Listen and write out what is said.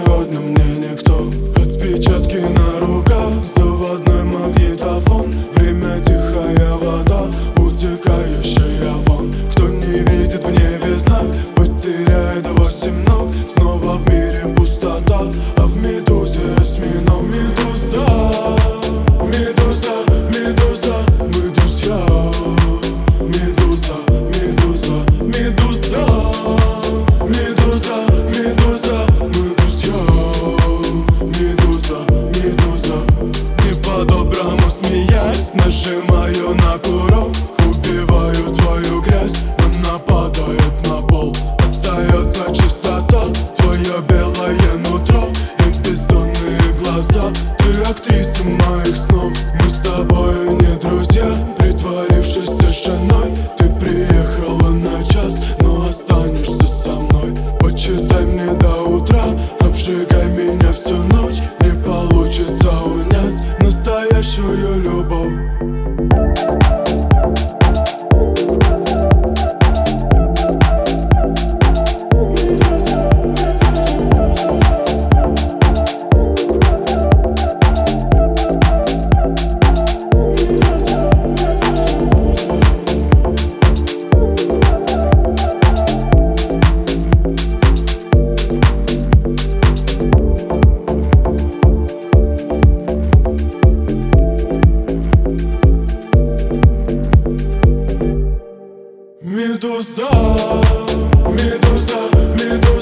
сегодня мне никто. Отпечатки на руках, заводной магнитофон. Время тихая вода, утекающая вон. Кто не видит в небе знак, потеряет 8 ног. Снова в мире пустота, а в медузе осьминог. Медуза, медуза, медуза, мы друзья. Медуза, медуза, медуза, медуза, медуза, мы друзья. Медуза, медуза, не по-доброму смеясь, нажимаю на курок, убиваю твою грязь, она падает на пол. Остается чистота, твое белое нутро и бездонные глаза. Ты актриса моих снов, мы с тобой не друзья. Притворившись тишиной, ты приехала на час, но останешься со мной. Почитай мне до утра, обжигай меня всю ночь. Не получится унять настоящую любовь. Медуза, медуза, медуза.